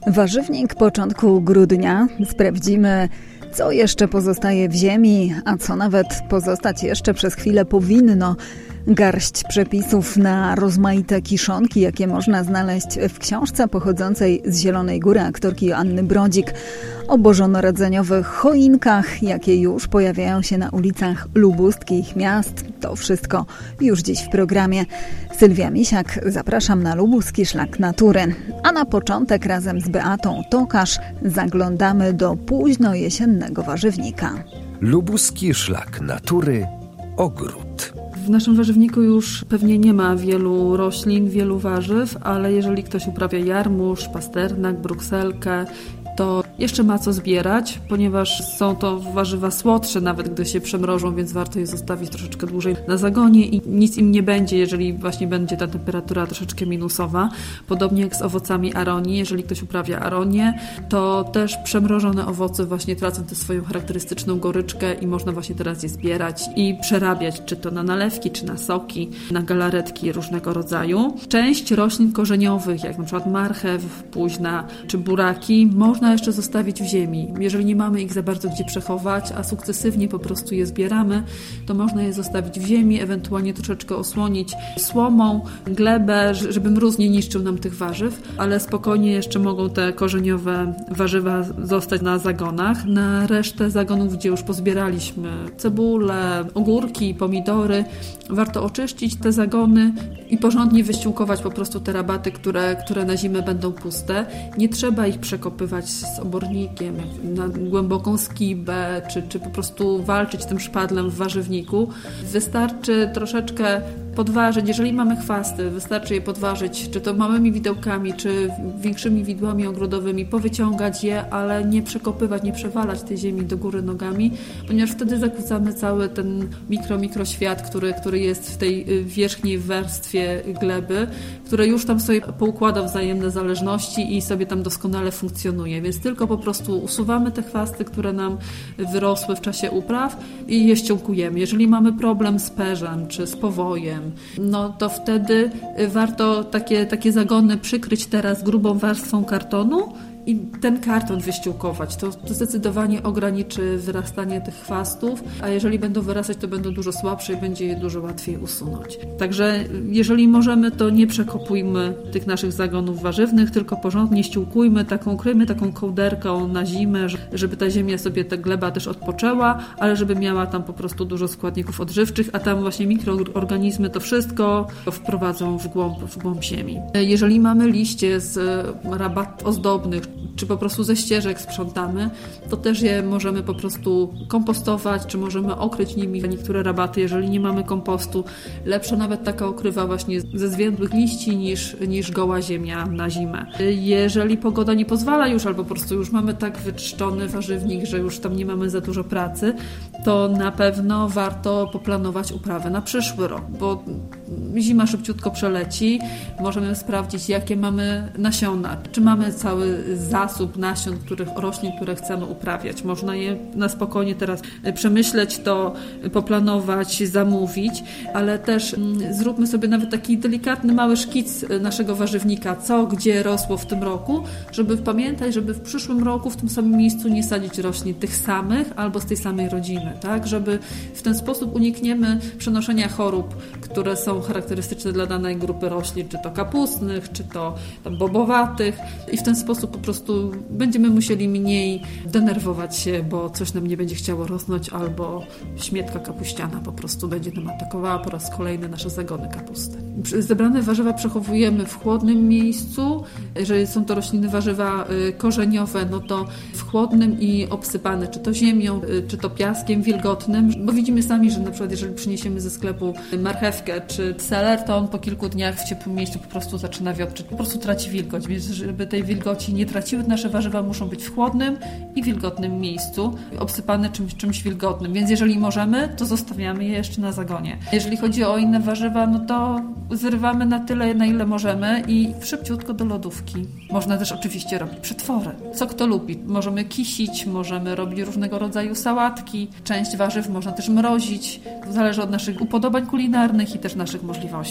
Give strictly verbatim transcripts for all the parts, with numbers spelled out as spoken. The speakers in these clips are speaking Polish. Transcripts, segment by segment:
Warzywnik początku grudnia. Sprawdzimy, co jeszcze pozostaje w ziemi, a co nawet pozostać jeszcze przez chwilę powinno. Garść przepisów na rozmaite kiszonki, jakie można znaleźć w książce pochodzącej z Zielonej Góry aktorki Joanny Brodzik o bożonarodzeniowych choinkach, jakie już pojawiają się na ulicach lubuskich miast. To wszystko już dziś w programie. Sylwia Misiak, zapraszam na Lubuski Szlak Natury. A na początek razem z Beatą Tokarz zaglądamy do późnojesiennego warzywnika. Lubuski Szlak Natury, ogród. W naszym warzywniku już pewnie nie ma wielu roślin, wielu warzyw, ale jeżeli ktoś uprawia jarmuż, pasternak, brukselkę, to jeszcze ma co zbierać, ponieważ są to warzywa słodsze, nawet gdy się przemrożą, więc warto je zostawić troszeczkę dłużej na zagonie i nic im nie będzie, jeżeli właśnie będzie ta temperatura troszeczkę minusowa. Podobnie jak z owocami aronii, jeżeli ktoś uprawia aronię, to też przemrożone owoce właśnie tracą tę swoją charakterystyczną goryczkę i można właśnie teraz je zbierać i przerabiać, czy to na nalewki, czy na soki, na galaretki różnego rodzaju. Część roślin korzeniowych, jak na przykład marchew późna, czy buraki, można jeszcze zostawić w ziemi. Jeżeli nie mamy ich za bardzo gdzie przechować, a sukcesywnie po prostu je zbieramy, to można je zostawić w ziemi, ewentualnie troszeczkę osłonić słomą, glebę, żeby mróz nie niszczył nam tych warzyw, ale spokojnie jeszcze mogą te korzeniowe warzywa zostać na zagonach. Na resztę zagonów, gdzie już pozbieraliśmy cebulę, ogórki, pomidory, warto oczyścić te zagony i porządnie wyściółkować po prostu te rabaty, które, które na zimę będą puste. Nie trzeba ich przekopywać z obornikiem na głęboką skibę, czy, czy po prostu walczyć tym szpadlem w warzywniku. Wystarczy troszeczkę podważyć, jeżeli mamy chwasty, wystarczy je podważyć, czy to małymi widełkami, czy większymi widłami ogrodowymi, powyciągać je, ale nie przekopywać, nie przewalać tej ziemi do góry nogami, ponieważ wtedy zakłócamy cały ten mikro, mikroświat, który, który jest w tej wierzchniej warstwie gleby, który już tam sobie poukładał wzajemne zależności i sobie tam doskonale funkcjonuje, więc tylko po prostu usuwamy te chwasty, które nam wyrosły w czasie upraw i je ściągujemy. Jeżeli mamy problem z perzem, czy z powojem, no to wtedy warto takie, takie zagony przykryć teraz grubą warstwą kartonu i ten karton wyściółkować. To, to zdecydowanie ograniczy wyrastanie tych chwastów, a jeżeli będą wyrastać, to będą dużo słabsze i będzie je dużo łatwiej usunąć. Także jeżeli możemy, to nie przekopujmy tych naszych zagonów warzywnych, tylko porządnie ściółkujmy, taką, kryjmy taką kołderką na zimę, żeby ta ziemia sobie, ta gleba też odpoczęła, ale żeby miała tam po prostu dużo składników odżywczych, a tam właśnie mikroorganizmy to wszystko wprowadzą w głąb, w głąb ziemi. Jeżeli mamy liście z rabat ozdobnych, czy po prostu ze ścieżek sprzątamy, to też je możemy po prostu kompostować, czy możemy okryć nimi niektóre rabaty, jeżeli nie mamy kompostu. Lepsza nawet taka okrywa właśnie ze zwiędłych liści niż, niż goła ziemia na zimę. Jeżeli pogoda nie pozwala już, albo po prostu już mamy tak wyczyszczony warzywnik, że już tam nie mamy za dużo pracy, to na pewno warto poplanować uprawę na przyszły rok, bo zima szybciutko przeleci, możemy sprawdzić, jakie mamy nasiona, czy mamy cały zasób nasion, których, roślin, które chcemy uprawiać. Można je na spokojnie teraz przemyśleć, to poplanować, zamówić, ale też mm, zróbmy sobie nawet taki delikatny, mały szkic naszego warzywnika, co, gdzie rosło w tym roku, żeby pamiętać, żeby w przyszłym roku w tym samym miejscu nie sadzić roślin tych samych albo z tej samej rodziny, tak? Żeby w ten sposób unikniemy przenoszenia chorób, które są charakterystyczne dla danej grupy roślin, czy to kapustnych, czy to tam bobowatych i w ten sposób po prostu będziemy musieli mniej denerwować się, bo coś nam nie będzie chciało rosnąć, albo śmietka kapuściana po prostu będzie nam atakowała po raz kolejny nasze zagony kapusty. Zebrane warzywa przechowujemy w chłodnym miejscu. Jeżeli są to rośliny warzywa korzeniowe, no to w chłodnym i obsypane, czy to ziemią, czy to piaskiem wilgotnym, bo widzimy sami, że na przykład jeżeli przyniesiemy ze sklepu marchewkę czy seler, to on po kilku dniach w ciepłym miejscu po prostu zaczyna wiotczyć, po prostu traci wilgoć, więc żeby tej wilgoci nie traciły, nasze warzywa muszą być w chłodnym i wilgotnym miejscu, obsypane czymś, czymś wilgotnym, więc jeżeli możemy, to zostawiamy je jeszcze na zagonie. Jeżeli chodzi o inne warzywa, no to zrywamy na tyle, na ile możemy i szybciutko do lodówki. Można też oczywiście robić przetwory. Co kto lubi. Możemy kisić, możemy robić różnego rodzaju sałatki. Część warzyw można też mrozić. To zależy od naszych upodobań kulinarnych i też naszych możliwości.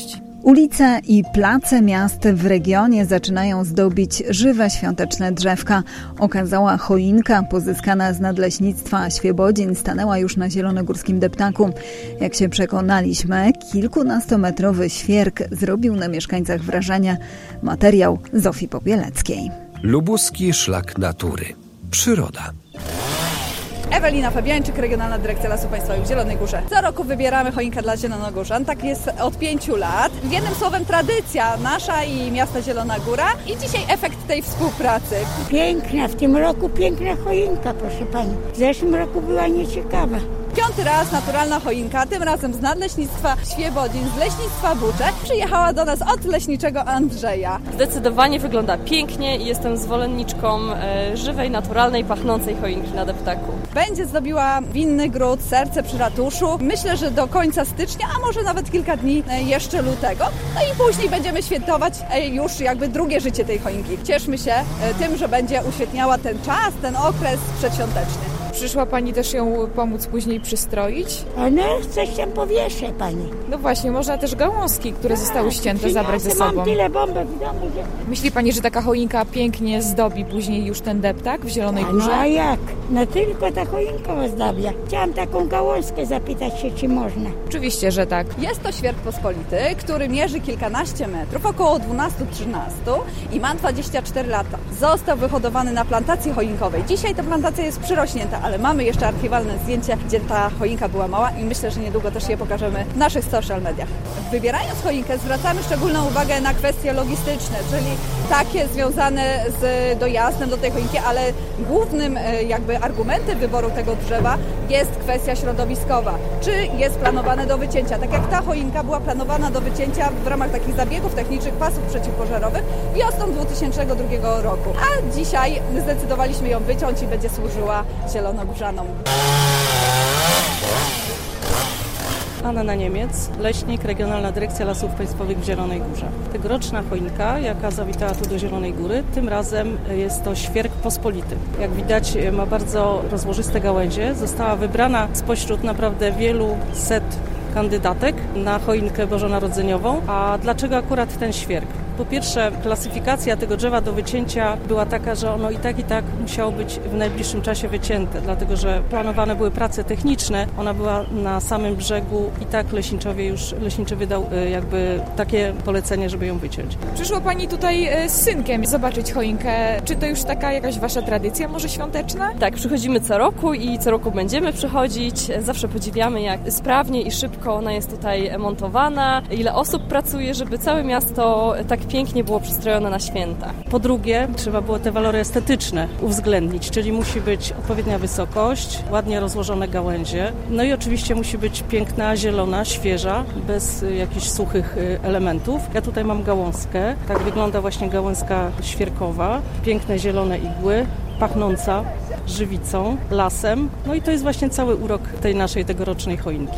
Ulice i place miast w regionie zaczynają zdobić żywe świąteczne drzewka. Okazała choinka pozyskana z nadleśnictwa Świebodzin stanęła już na zielonogórskim deptaku. Jak się przekonaliśmy, kilkunastometrowy świerk zrobił na mieszkańcach wrażenie. Materiał Zofii Popieleckiej. Lubuski szlak natury. Przyroda. Ewelina Fabiańczyk, Regionalna Dyrekcja Lasów Państwowych w Zielonej Górze. Co roku wybieramy choinkę dla zielonogórzan. Tak jest od pięciu lat. Jednym słowem tradycja nasza i miasta Zielona Góra i dzisiaj efekt tej współpracy. Piękna, w tym roku piękna choinka, proszę pani. W zeszłym roku była nieciekawa. Piąty raz naturalna choinka, tym razem z Nadleśnictwa Świebodzin, z Leśnictwa Bucze, przyjechała do nas od leśniczego Andrzeja. Zdecydowanie wygląda pięknie i jestem zwolenniczką e, żywej, naturalnej, pachnącej choinki na deptaku. Będzie zdobiła winny gród, serce przy ratuszu. Myślę, że do końca stycznia, a może nawet kilka dni jeszcze lutego. No i później będziemy świętować już jakby drugie życie tej choinki. Cieszmy się tym, że będzie uświetniała ten czas, ten okres przedświąteczny. Przyszła pani też ją pomóc później przystroić? A no, coś tam powieszę pani. No właśnie, można też gałązki, które zostały ścięte, zabrać ze sobą. Mam tyle bombek w domu, że... Myśli pani, że taka choinka pięknie zdobi później już ten deptak w Zielonej A Górze? no a jak? No tylko ta choinka ozdabia. Chciałam taką gałązkę zapytać się, czy można. Oczywiście, że tak. Jest to świerk pospolity, który mierzy kilkanaście metrów, około dwanaście trzynaście i ma dwadzieścia cztery lata. Został wyhodowany na plantacji choinkowej. Dzisiaj ta plantacja jest przyrośnięta, ale mamy jeszcze archiwalne zdjęcie, gdzie ta choinka była mała i myślę, że niedługo też je pokażemy w naszych social mediach. Wybierając choinkę zwracamy szczególną uwagę na kwestie logistyczne, czyli takie związane z dojazdem do tej choinki, ale głównym jakby argumentem wyboru tego drzewa jest kwestia środowiskowa. Czy jest planowane do wycięcia? Tak jak ta choinka była planowana do wycięcia w ramach takich zabiegów technicznych pasów przeciwpożarowych wiosną dwa tysiące drugiego roku. A dzisiaj zdecydowaliśmy ją wyciąć i będzie służyła zielonogórzanom. Anna Niemiec, leśnik, Regionalna Dyrekcja Lasów Państwowych w Zielonej Górze. Tegoroczna choinka, jaka zawitała tu do Zielonej Góry, tym razem jest to świerk pospolity. Jak widać, ma bardzo rozłożyste gałęzie. Została wybrana spośród naprawdę wielu set kandydatek na choinkę bożonarodzeniową. A dlaczego akurat ten świerk? Po pierwsze, klasyfikacja tego drzewa do wycięcia była taka, że ono i tak, i tak musiało być w najbliższym czasie wycięte, dlatego że planowane były prace techniczne, ona była na samym brzegu i tak leśniczowie już, leśniczy wydał jakby takie polecenie, żeby ją wyciąć. Przyszła pani tutaj z synkiem zobaczyć choinkę. Czy to już taka jakaś wasza tradycja, może świąteczna? Tak, przychodzimy co roku i co roku będziemy przychodzić. Zawsze podziwiamy, jak sprawnie i szybko ona jest tutaj montowana, ile osób pracuje, żeby całe miasto tak pięknie było przystrojone na święta. Po drugie, trzeba było te walory estetyczne uwzględnić, czyli musi być odpowiednia wysokość, ładnie rozłożone gałęzie, no i oczywiście musi być piękna, zielona, świeża, bez jakichś suchych elementów. Ja tutaj mam gałązkę, tak wygląda właśnie gałązka świerkowa, piękne zielone igły, pachnąca żywicą, lasem, no i to jest właśnie cały urok tej naszej tegorocznej choinki.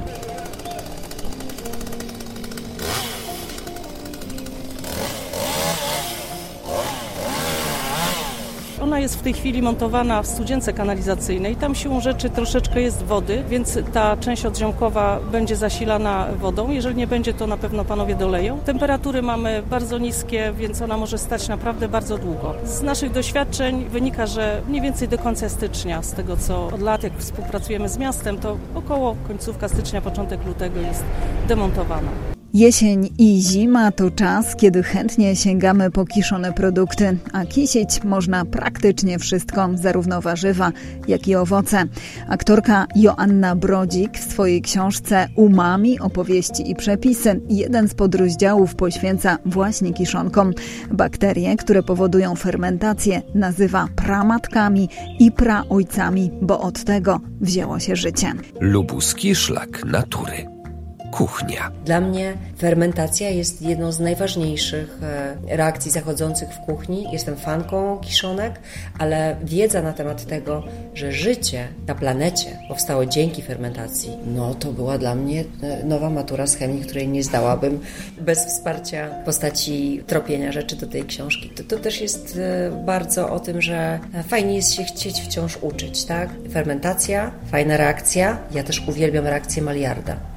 Ona jest w tej chwili montowana w studzience kanalizacyjnej. Tam siłą rzeczy troszeczkę jest wody, więc ta część odziomkowa będzie zasilana wodą. Jeżeli nie będzie, to na pewno panowie doleją. Temperatury mamy bardzo niskie, więc ona może stać naprawdę bardzo długo. Z naszych doświadczeń wynika, że mniej więcej do końca stycznia, z tego co od lat, jak współpracujemy z miastem, to około końcówka stycznia, początek lutego jest demontowana. Jesień i zima to czas, kiedy chętnie sięgamy po kiszone produkty, a kisić można praktycznie wszystko, zarówno warzywa, jak i owoce. Aktorka Joanna Brodzik w swojej książce Umami, opowieści i przepisy jeden z podrozdziałów poświęca właśnie kiszonkom. Bakterie, które powodują fermentację, nazywa pramatkami i praojcami, bo od tego wzięło się życie. Lubuski szlak natury. Kuchnia. Dla mnie fermentacja jest jedną z najważniejszych reakcji zachodzących w kuchni. Jestem fanką kiszonek, ale wiedza na temat tego, że życie na planecie powstało dzięki fermentacji, no to była dla mnie nowa matura z chemii, której nie zdałabym bez wsparcia w postaci tropienia rzeczy do tej książki. To, to też jest bardzo o tym, że fajnie jest się chcieć wciąż uczyć, tak? Fermentacja, fajna reakcja. Ja też uwielbiam reakcję Maillarda.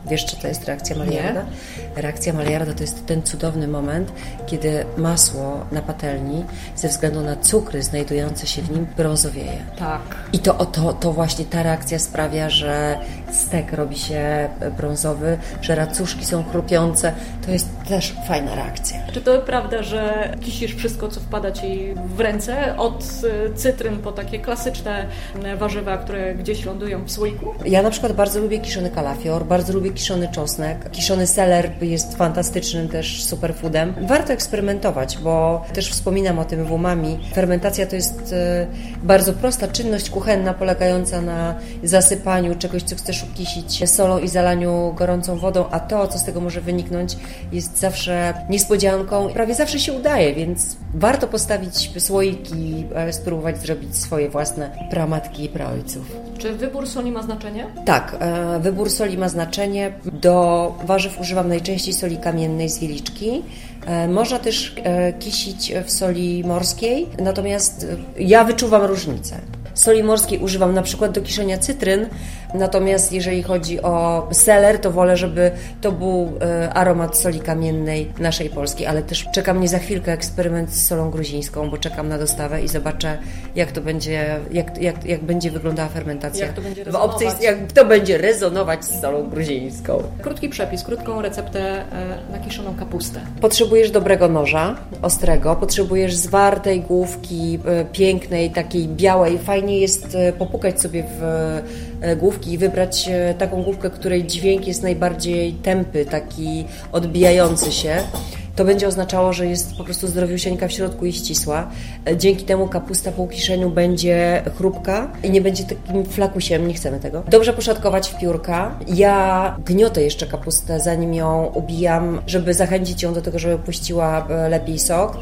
Wiesz, czy to jest reakcja Maillarda? Nie. Reakcja Maillarda to jest ten cudowny moment, kiedy masło na patelni ze względu na cukry znajdujące się w nim brązowieje. Tak. I to, to, to właśnie ta reakcja sprawia, że stek robi się brązowy, że racuszki są chrupiące. To jest też fajna reakcja. Czy to prawda, że kisisz wszystko, co wpada Ci w ręce? Od cytryn po takie klasyczne warzywa, które gdzieś lądują w słoiku? Ja na przykład bardzo lubię kiszony kalafior, bardzo lubię kiszony czosnek. Kiszony seler jest fantastycznym też superfoodem. Warto eksperymentować, bo też wspominam o tym w umami. Fermentacja to jest bardzo prosta czynność kuchenna, polegająca na zasypaniu czegoś, co chcesz ukisić solą i zalaniu gorącą wodą, a to, co z tego może wyniknąć, jest zawsze niespodzianką. Prawie zawsze się udaje, więc warto postawić słoik i spróbować zrobić swoje własne pramatki i praojców. Czy wybór soli ma znaczenie? Tak, wybór soli ma znaczenie. Do warzyw używam najczęściej soli kamiennej z Wieliczki. Można też kisić w soli morskiej, natomiast ja wyczuwam różnicę. Soli morskiej używam na przykład do kiszenia cytryn, natomiast jeżeli chodzi o seler, to wolę, żeby to był aromat soli kamiennej naszej polskiej, ale też czeka mnie za chwilkę eksperyment z solą gruzińską, bo czekam na dostawę i zobaczę, jak to będzie, jak, jak, jak będzie wyglądała fermentacja. Jak to będzie rezonować. W obcej, jak to będzie rezonować z solą gruzińską. Krótki przepis, krótką receptę na kiszoną kapustę. Potrzebujesz dobrego noża, ostrego, potrzebujesz zwartej główki, pięknej, takiej białej. Fajnie jest popukać sobie w główki i wybrać taką główkę, której dźwięk jest najbardziej tępy, taki odbijający się. To będzie oznaczało, że jest po prostu zdrowiusieńka w środku i ścisła. Dzięki temu kapusta po kiszeniu będzie chrupka i nie będzie takim flakusiem, nie chcemy tego. Dobrze poszatkować w piórka. Ja gniotę jeszcze kapustę, zanim ją ubijam, żeby zachęcić ją do tego, żeby puściła lepiej sok.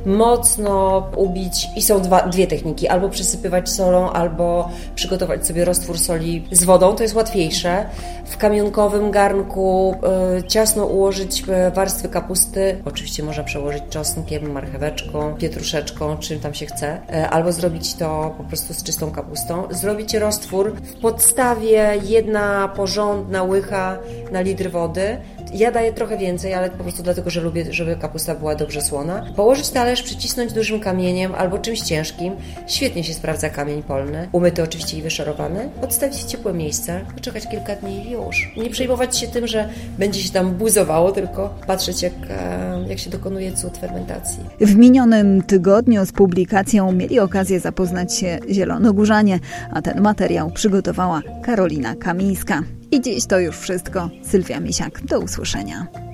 Mocno ubić i są dwa, dwie techniki. Albo przysypywać solą, albo przygotować sobie roztwór soli z wodą. To jest łatwiejsze. W kamionkowym garnku y, ciasno ułożyć warstwy kapusty. Oczywiście można przełożyć czosnkiem, marcheweczką, pietruszeczką, czym tam się chce. Albo zrobić to po prostu z czystą kapustą. Zrobić roztwór. W podstawie jedna porządna łycha na litr wody. Ja daję trochę więcej, ale po prostu dlatego, że lubię, żeby kapusta była dobrze słona. Położyć talerz, przycisnąć dużym kamieniem albo czymś ciężkim. Świetnie się sprawdza kamień polny. Umyty oczywiście i wyszarowany. Odstawić w ciepłe miejsce. Poczekać kilka dni i już. Nie przejmować się tym, że będzie się tam buzowało, tylko patrzeć, jak, jak się dokonuje cud fermentacji. W minionym tygodniu z publikacją mieli okazję zapoznać się zielonogórzanie, a ten materiał przygotowała Karolina Kamińska. I dziś to już wszystko. Sylwia Misiak. Do usłyszenia.